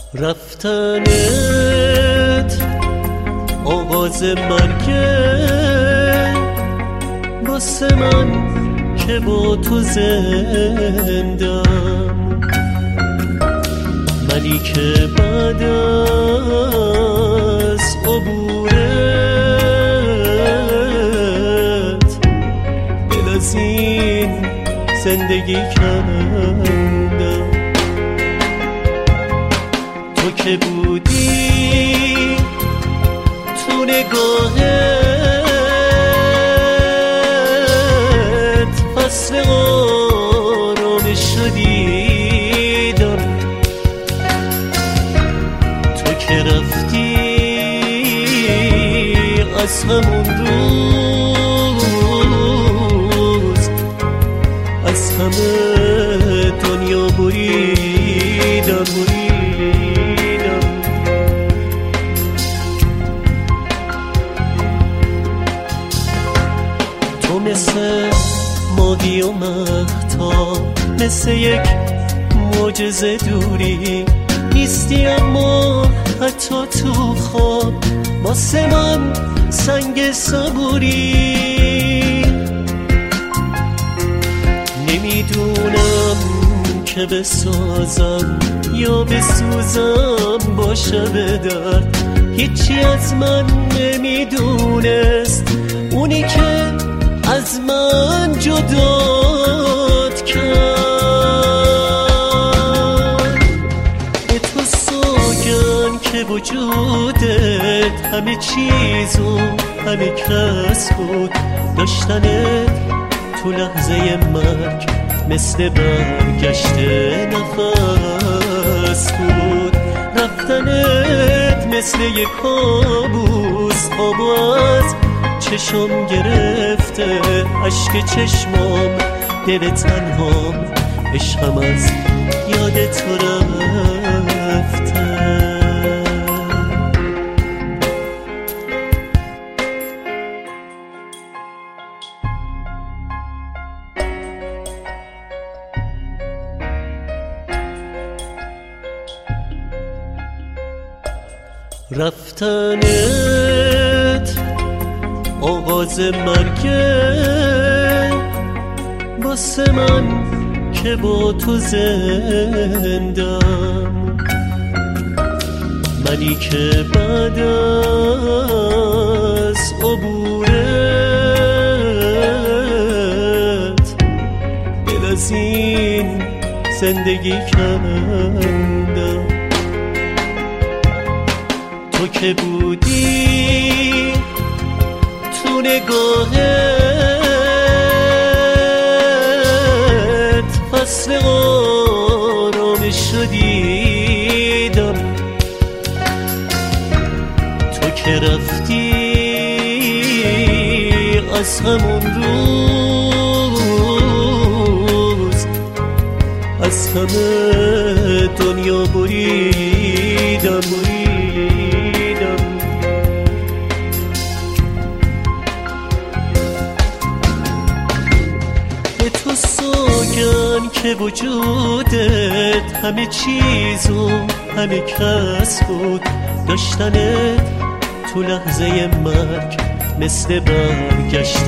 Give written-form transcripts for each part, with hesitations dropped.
رفتنت آغاز مرگه واسه من که با تو زندم، منی که بعد از عبورت دل از این زندگی کردم. تو که بودی تو نگاهت فصل آرامش دیدم. تو که رفتی از همون روز از همه دنیا بریدم. تو مثل ماهی و مهتاب، مثل یک معجزه دوری نیستی، اما حتی تو خواب واسه من سنگ صبوری. نمیدونم که بسازم یا بسوزم با شب درد، هیچی از من نمیدونست اونی که از من جدات کرد. به تو سوگن که وجودت همه چیز و همه کس بود، داشتنت تو لحظه مرگ مثل برگشت نفس بود. رفتنت مثل یک کابوس، خواب از چشم گرفته اشک چشمام، دل تنهام، عشقم از یاد تو رفته. رفتنت آغاز مرگه واسه من که با تو زندم، منی که بعد از عبورت دل از این زندگی کردم. تو که بودی تو نگاهت فصل آرامش دیدم. تو که رفتی از همون روز از همه دنیا بریدم. تو سوگن که وجودت همه چیز و همه کس بود، داشتنت تو لحظه مرگ مثل برگشت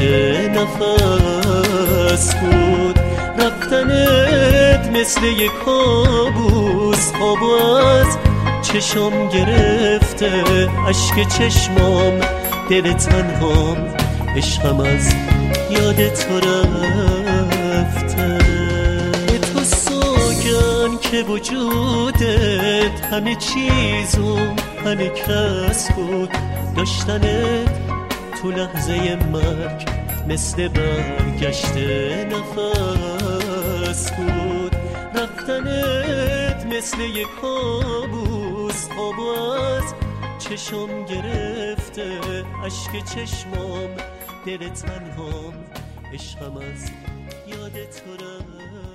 نفس بود. رفتنت مثل یک کابوس، خواب از چشم گرفته اشک چشمام، دل تنهام، عشقم از یاد تو رفته. به تو سوگن که وجودت همه چیز و همه کس بود، داشتنت تو لحظه مرگ مثل برگشت نفس بود. رفتنت مثل یک کابوس، خواب از چشم گرفته اشک چشمام، دل تنهام، عشقم از یاد تو رفت.